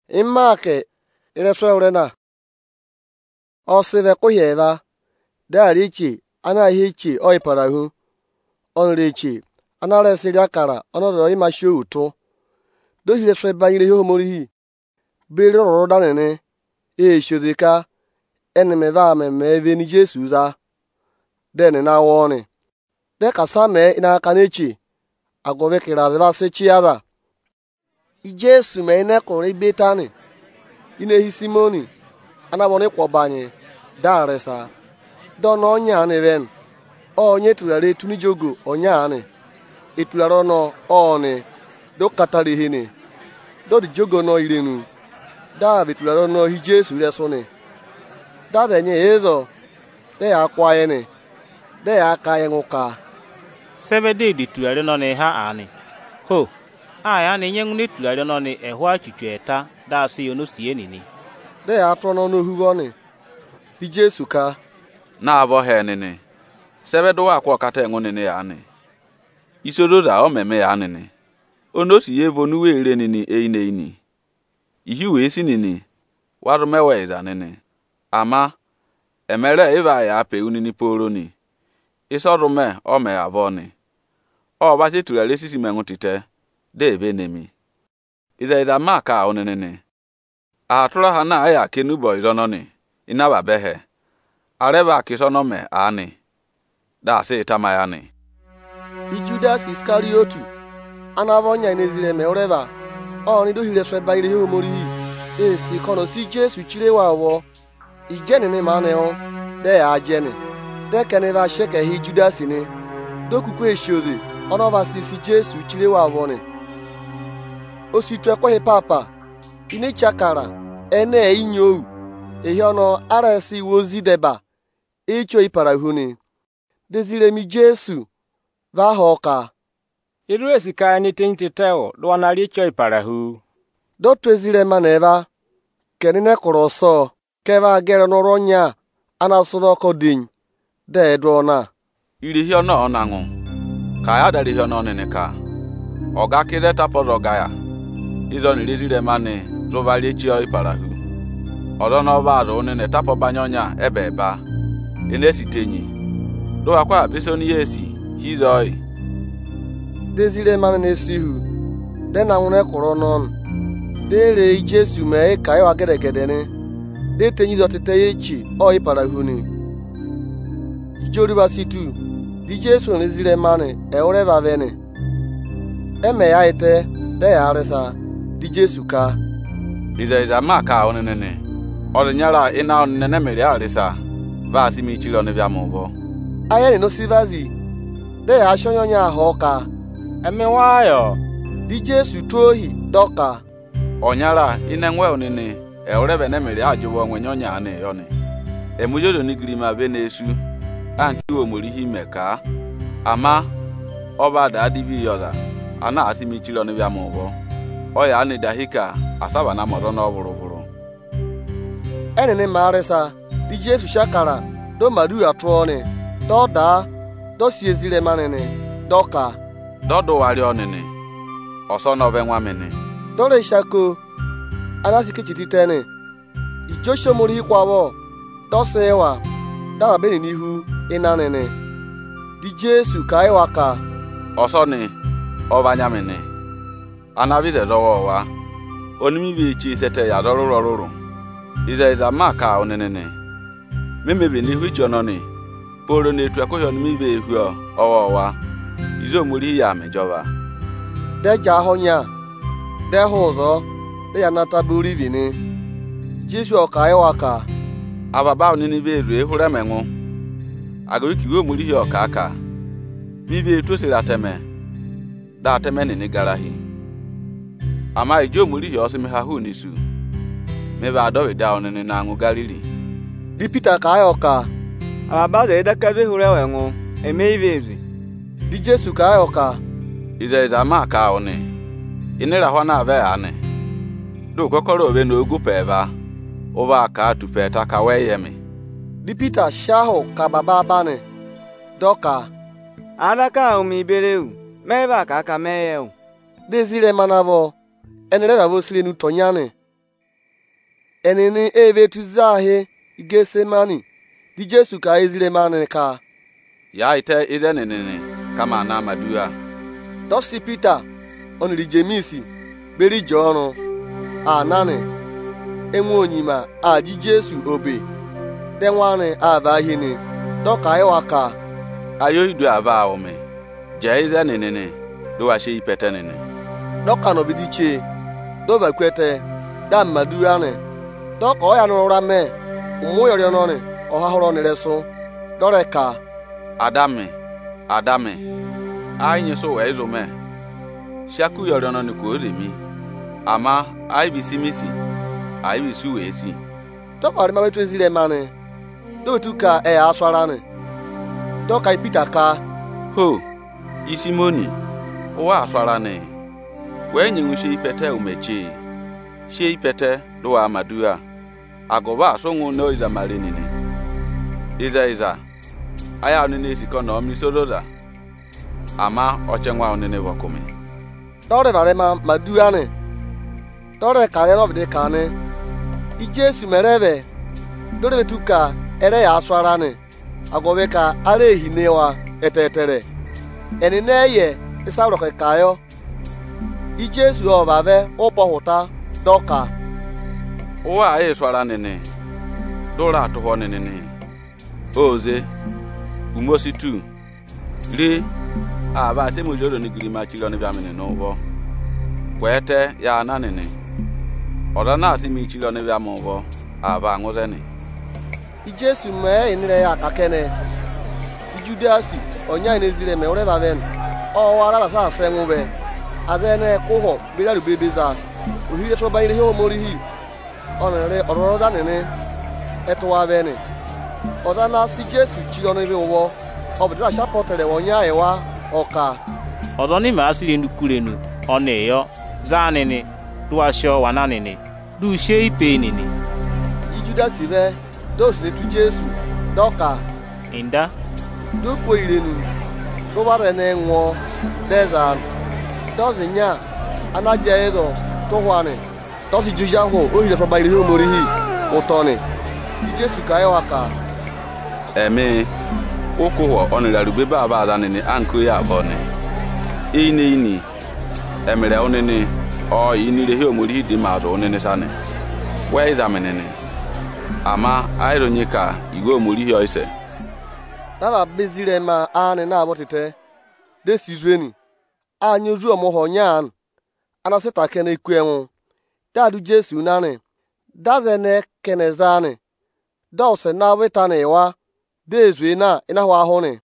imake ireswelena osive kuheva darichi anahichi oiparahu onrichi anaresiria kara onodo imasho uto dohire swebanyire homorihi bere rodanene shozeka enemeva meme ni Jesu za dene na woni de kasame ina kanechi agove kira se chiara Jesu me ine kori betani ine hisimoni anabone kwobanye daresa dono onya ne ven onye turare tunijogo onya ne eturaro no one do katari hini do jogo no irenu da beturaro no hi Jesu resone da denye ezo de akwaye ne de akaye nguka sebede di turare no ne ha ani ho aya ne nyengu ne turare no ne eho achuchu eta da se yo no sie nini de atro no no huwo ne hi Jesu ka na abo he nini sebedo akwa kata enwu nini ya ani isodo da o meme ya nini ono si yevo nu we ire nini ini ihi we si nini waru mewe za nini ama emere eva ya pe unini poro ni isodo me o me avoni o ba se turale sisi menwutite de ebe nemi iza maka onene atura ha na aya kenu boy zononi inaba behe areba kisono me ani da se tamaya ni Judas Iskariotu anavonya inezire me oreva oni do hire swebanyire homori esi kono si Jesu chirewa wo ijene ne mane o de ajene de keneva sheke hi Judas ni dokuku eshode onova si Jesu chirewa wo ni ositwe kwa papa ini chakara ene inyo ehiono arasi wozi deba icho iparahuni desire mi Jesu va hoka iru esika ni tintiteo do anari icho iparahu do twezire maneva kenine koroso keva gere noronya anasuno kodin de drona iri hiono onangu ka ya dari hiono neneka oga kide tapozo gaya izo ni lizire mane zovali icho iparahu odono bazo nene tapo banyonya ebeba enesitenyi do akwa bisoni yesi hizoi desire mane nesihu de na nwune koro non de re Jesu me ka yo agedegede ne de tenyi zotete echi o iparahuni ijori basitu di Jesu nizire mane e oreva vene eme ya ite de ya aresa di Jesu ka iza maka onene odinyara ina onene mere aresa va si mi chilo ne bia movo ayere no sivazi de ya shonyonya hoka emewayo di Jesu tohi doka onyara inenwe onene e orebe ne mere ajuwo nwenyonya ane yone emujodo ni grima be nesu anki wo morihi meka ama oba da divi yoda ana asimi chilo ne bia movo oya ani dahika asaba na moro no buruburu enene maresa di Jesu shakara do madu atwone do da do siezire manene doka dodo wari onene oso no be nwamene dore shako anasi kichititene ijosho mori kwawo do sewa da beni nihu inanene di Jesu kai waka oso ni obanyamene anabize dowo wa onimi bi chi sete ya rororo iza maka onene memebi ni hu jono ni poro na etu akohyo onimi bi ehu owa izo muri ya mejoba de jahonya de hozo de yanata buri vini Jesu okai waka ababa onini bi eru ehura menwu agoriki wo muri ya okaka bibi etu sira teme da teme ni garahi ama ijo muri ya osimi ha hu nisu meba adowe da onene na angu Galili di Peter kai oka ababa de dakabe hure wenwu eme ivezi di Jesu kai oka iza maka one inira hwana ave ane do kokoro obe no ogu peva ova aka tupeta ka weyemi di Peter shaho ka baba bane doka adaka umi bereu meba ka meye desire manavo enere babo sile nu tonyane enini eve tuzahe Getsemani di Jesu ka ezire mani ka ya ite ize nini kama na madua dosi Peter oniri Jemisi beri John anani enwe onyima aji Jesu obe denwani ava hini doka iwaka ayo idu ava ome je ize nini do wa she ipete nini doka no bidiche do ba kwete da madua ne doka o ya no ra me umu yori no ne o ha horo ne reso doreka adame ai nyeso we zo me shaku yori no ne ko remi ama ai bisimisi ai bisu we si doka ri ma betu ezire mane do tuka e aswara ne doka Peter ka ho isimoni o aswara ne we nyengu she ipete umechi she ipete do amadua agoba asongu no iza marinini iza aya onene siko no mi sodoza ama ochenwa onene bokome dore varema madua ne dore kare no bide kane I Jesu merebe dore betuka ere ya aswara ne agobe ka are hinewa etetere enine ye isawro ke kayo I Jesu obabe opohuta doka owa aye swara nene dora atoho nene oze umosi tu ri aba se mojoro ni giri ma chiro ni bia mene no bo kwete ya na nene oda na asi mi chiro ni bia mo bo aba ngoze ni I Jesu me enire ya kakene I Judasi onya nezire me ore baben o wara la sa se ngube azene kuho bilaru bebeza ohire so bayire he omorihi onere ororoda nene etwa bene odana si Jesu chiro nebe wo obudira shapotere wonya ewa oka odoni ma asiri nukurenu oneyo zanini duasho wananini du sheipe nini Judas be dos ne tu Jesu doka inda do poirenu so bare ne nwo dezan dos nya anaje edo to hwane dos juja ho ohire from bayire ho morihi otone Jesu ka ewaka eme okuho onira rube baba adanini anko ya bone ini emere onene o inire he omori di mazo onene sane we izamenene ama aironyeka igwe omori he oise Naba bezire ma ane na abotete desizweni anyozu omoho nyan anaseta kene ikwenwu dadu Jesu nane dazene kenezane dose na wetane wa dezwe na inawa hone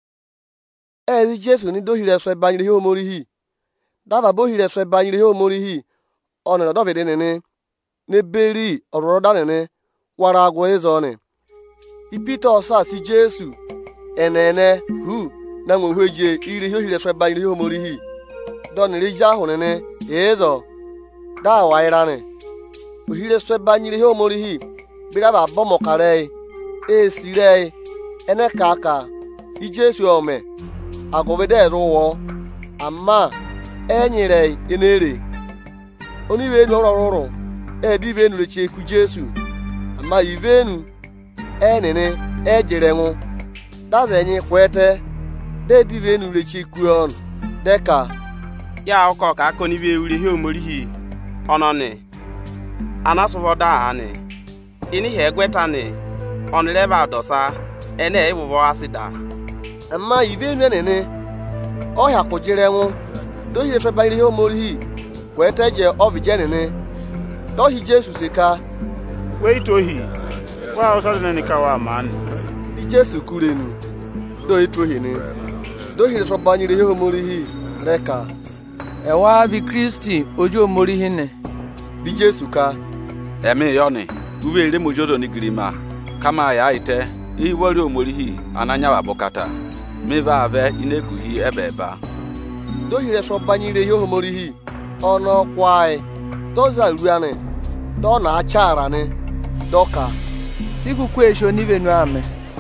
ezi Jesu ni dohire so banyire he omorihi daba bohire so banyire he omorihi onere dovede nene ne beri ororo nene wara agwo ezone ipita osa si Jesu enene hu na nwohweje ire he ohire so banyire he omorihi donere ja hu nene ezo da wairane ohire so banyire he omorihi bira ba bomokare esire ene kaka I Jesu ome agobede ruwo ama enyire enere oniwe nu rororo edive nu leche ku Jesu ama ivenu enene ejerenwu dazenyi kwete dedive nu leche ku on deka ya oko ka akoniwe ewure he omorihi onone anasuvoda ane ini he gwetane onleba adosa ene ibubo asida ama ivenu enene ohia kujirenwu dohire fe bayire he omorihi kwete je ovije nene dohi Jesu seka wait ohi wa osadene ka wa man di Jesu kurenu do itohi ne dohire fe banyire he omorihi reka ewa vi Kristi ojo omorihi ne di Jesu ka eme yoni uwe ire mojoro ni girima kama ya ite iwori omorihi ananya wabokata meva ave inekuhi ebeba dohire so banyire he omorihi ono kwai doza ruane do na achara ne doka siku kwesho ni benu ame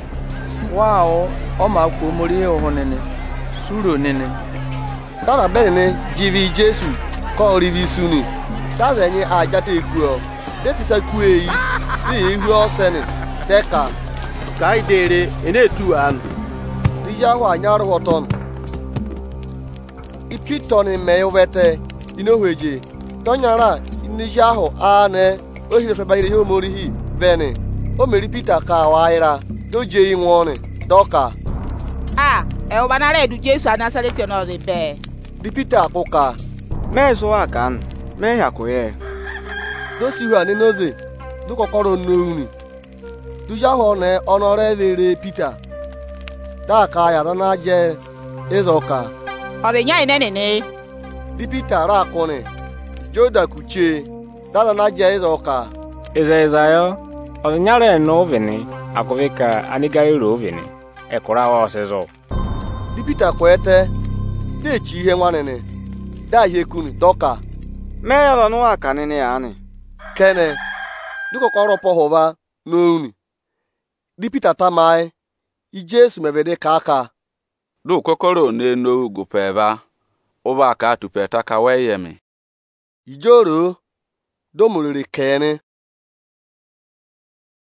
wao o ma ku omorihi ohonene suro nene dara benene jivi Jesu ko rivi suni dazenye ajate ekuo desisa kuei di ihu oseni deka ka idere enetu an dija wa nyaru hoton ipitoni meyovete inohweje tonyara inija ho ane ohire febayire yo morihi bene o meri Peter ka waira doje inwoni doka e o banara edu Jesu anasareti no de be di Peter koka mezo akan me yakoye dosi hu ani noze dukokoro nouni duja ho ne onore vere Peter daka ya na je ezoka ore nya inene di Peter ra kone joda kuche dala na je ezoka Ezayo, onyare no vini, akovika anigari ro vini. Ekora wa osezo. di Peter kwete dechi ihe nwanene da yekuni doka me yalo no akanene ani kene dukokoro pohova nouni di Peter tamai Jesu mebede kaka do kokoro n'enu gupeva ụba ka tupeta ka weyemi ijoro do muriri kene